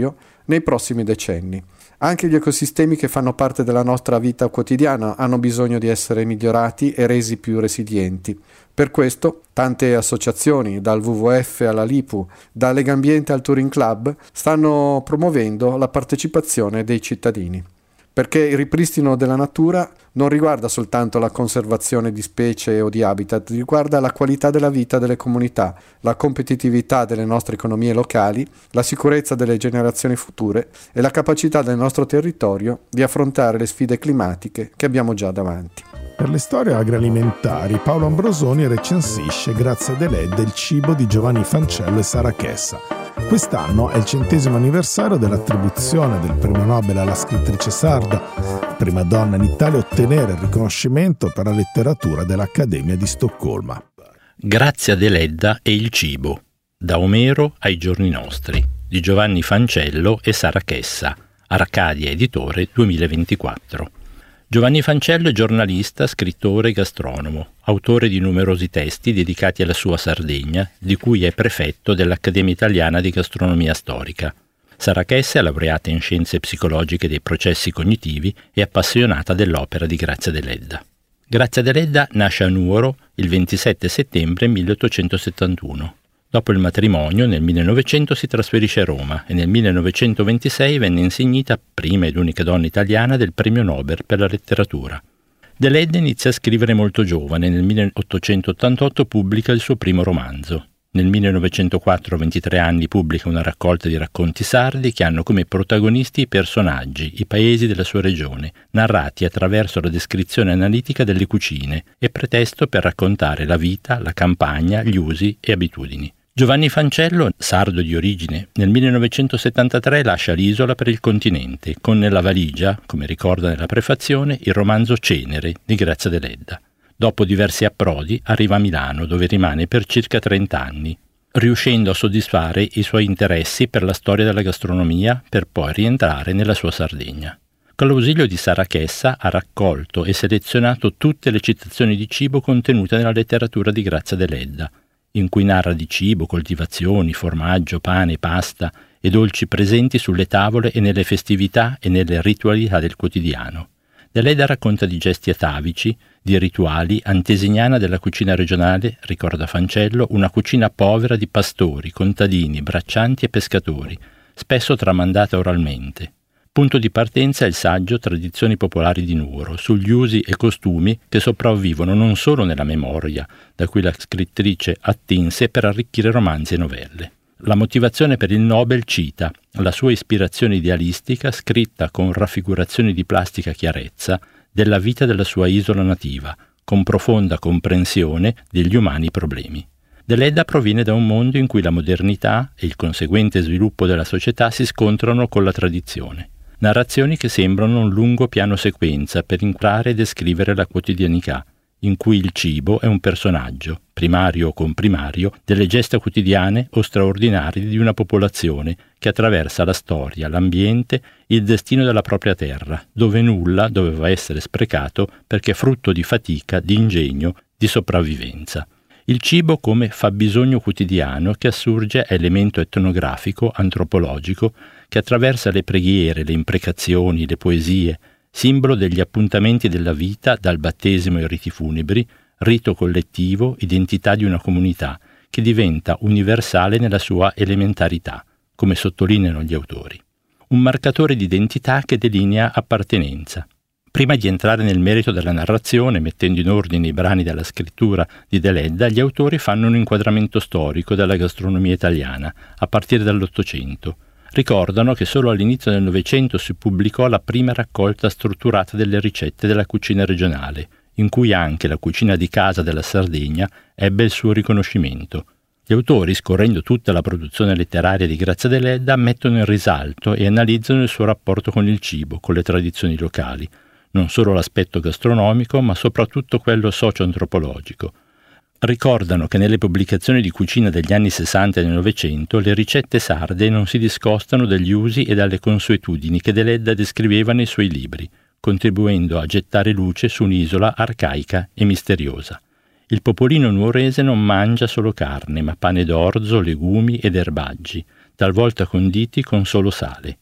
nei prossimi decenni. Anche gli ecosistemi che fanno parte della nostra vita quotidiana hanno bisogno di essere migliorati e resi più resilienti. Per questo, tante associazioni, dal W W F alla LIPU, da Legambiente al Touring Club, stanno promuovendo la partecipazione dei cittadini. Perché il ripristino della natura non riguarda soltanto la conservazione di specie o di habitat, riguarda la qualità della vita delle comunità, la competitività delle nostre economie locali, la sicurezza delle generazioni future e la capacità del nostro territorio di affrontare le sfide climatiche che abbiamo già davanti. Per le storie agroalimentari, Paolo Ambrosoni recensisce Grazia Deledda il cibo di Giovanni Fancello e Sara Chessa. Quest'anno è il centesimo anniversario dell'attribuzione del premio Nobel alla scrittrice sarda, prima donna in Italia a ottenere il riconoscimento per la letteratura dell'Accademia di Stoccolma. Grazia Deledda e il cibo, da Omero ai giorni nostri, di Giovanni Fancello e Sara Chessa, Arcadia Editore duemilaventiquattro. Giovanni Fancello è giornalista, scrittore e gastronomo, autore di numerosi testi dedicati alla sua Sardegna, di cui è prefetto dell'Accademia Italiana di Gastronomia Storica. Sara Chessa è laureata in Scienze Psicologiche dei Processi Cognitivi e appassionata dell'opera di Grazia Deledda. Grazia Deledda nasce a Nuoro il ventisette settembre milleottocentosettantuno. Dopo il matrimonio, nel millenovecento si trasferisce a Roma e nel millenovecentoventisei venne insignita, prima ed unica donna italiana, del premio Nobel per la letteratura. Deledda inizia a scrivere molto giovane, nel milleottocentottantotto pubblica il suo primo romanzo. Nel millenovecentoquattro, a ventitré anni, pubblica una raccolta di racconti sardi che hanno come protagonisti i personaggi, i paesi della sua regione, narrati attraverso la descrizione analitica delle cucine e pretesto per raccontare la vita, la campagna, gli usi e abitudini. Giovanni Fancello, sardo di origine, nel millenovecentosettantatré lascia l'isola per il continente, con nella valigia, come ricorda nella prefazione, il romanzo Cenere di Grazia Deledda. Dopo diversi approdi arriva a Milano, dove rimane per circa trenta anni, riuscendo a soddisfare i suoi interessi per la storia della gastronomia, per poi rientrare nella sua Sardegna. Con l'ausilio di Sara Chessa ha raccolto e selezionato tutte le citazioni di cibo contenute nella letteratura di Grazia Deledda, in cui narra di cibo, coltivazioni, formaggio, pane, pasta e dolci presenti sulle tavole e nelle festività e nelle ritualità del quotidiano. Deledda racconta di gesti atavici, di rituali, antesignana della cucina regionale, ricorda Fancello, una cucina povera di pastori, contadini, braccianti e pescatori, spesso tramandata oralmente. Punto di partenza è il saggio Tradizioni popolari di Nuoro, sugli usi e costumi che sopravvivono non solo nella memoria, da cui la scrittrice attinse per arricchire romanzi e novelle. La motivazione per il Nobel cita la sua ispirazione idealistica, scritta con raffigurazioni di plastica chiarezza, della vita della sua isola nativa, con profonda comprensione degli umani problemi. Deledda proviene da un mondo in cui la modernità e il conseguente sviluppo della società si scontrano con la tradizione. Narrazioni che sembrano un lungo piano sequenza per inquadrare e descrivere la quotidianità, in cui il cibo è un personaggio, primario o comprimario, delle gesta quotidiane o straordinarie di una popolazione che attraversa la storia, l'ambiente, il destino della propria terra, dove nulla doveva essere sprecato perché frutto di fatica, di ingegno, di sopravvivenza. Il cibo come fabbisogno quotidiano che assurge a elemento etnografico, antropologico, che attraversa le preghiere, le imprecazioni, le poesie, simbolo degli appuntamenti della vita dal battesimo ai riti funebri, rito collettivo, identità di una comunità, che diventa universale nella sua elementarità, come sottolineano gli autori. Un marcatore di identità che delinea appartenenza. Prima di entrare nel merito della narrazione, mettendo in ordine i brani della scrittura di Deledda, gli autori fanno un inquadramento storico della gastronomia italiana, a partire dall'Ottocento. Ricordano che solo all'inizio del Novecento si pubblicò la prima raccolta strutturata delle ricette della cucina regionale, in cui anche la cucina di casa della Sardegna ebbe il suo riconoscimento. Gli autori, scorrendo tutta la produzione letteraria di Grazia Deledda, mettono in risalto e analizzano il suo rapporto con il cibo, con le tradizioni locali, non solo l'aspetto gastronomico, ma soprattutto quello socio-antropologico. Ricordano che nelle pubblicazioni di cucina degli anni sessanta e del Novecento le ricette sarde non si discostano dagli usi e dalle consuetudini che Deledda descriveva nei suoi libri, contribuendo a gettare luce su un'isola arcaica e misteriosa. Il popolino nuorese non mangia solo carne, ma pane d'orzo, legumi ed erbaggi, talvolta conditi con solo sale.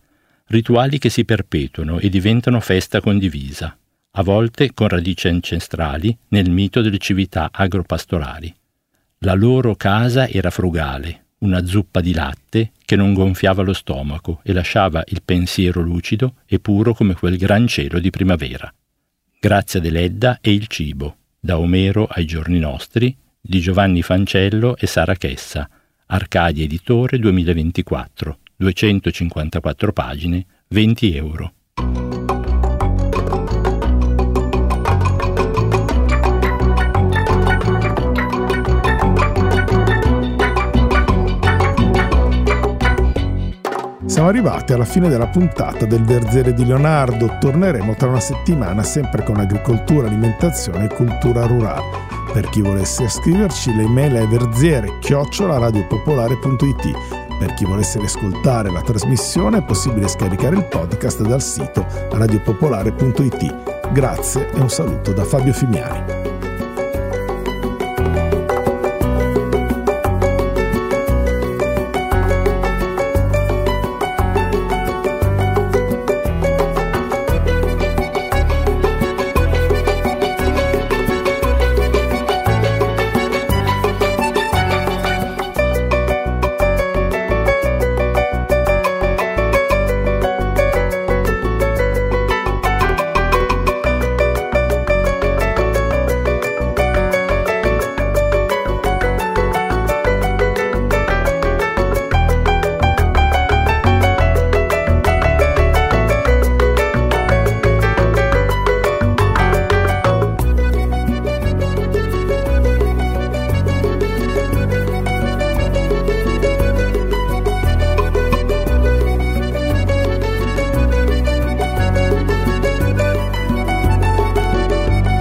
Rituali che si perpetuano e diventano festa condivisa, a volte con radici ancestrali nel mito delle civiltà agropastorali. La loro casa era frugale, una zuppa di latte che non gonfiava lo stomaco e lasciava il pensiero lucido e puro come quel gran cielo di primavera. Grazia Deledda e il cibo, da Omero ai giorni nostri, di Giovanni Fancello e Sara Chessa, Arcadia Editore duemilaventiquattro, duecentocinquantaquattro pagine, venti euro. Siamo arrivati alla fine della puntata del Verzere di Leonardo. Torneremo tra una settimana sempre con agricoltura, alimentazione e cultura rurale. Per chi volesse scriverci, l'email è verziere chiocciola radiopopolare punto it. Per chi volesse ascoltare la trasmissione è possibile scaricare il podcast dal sito radiopopolare punto it. Grazie e un saluto da Fabio Fimiani.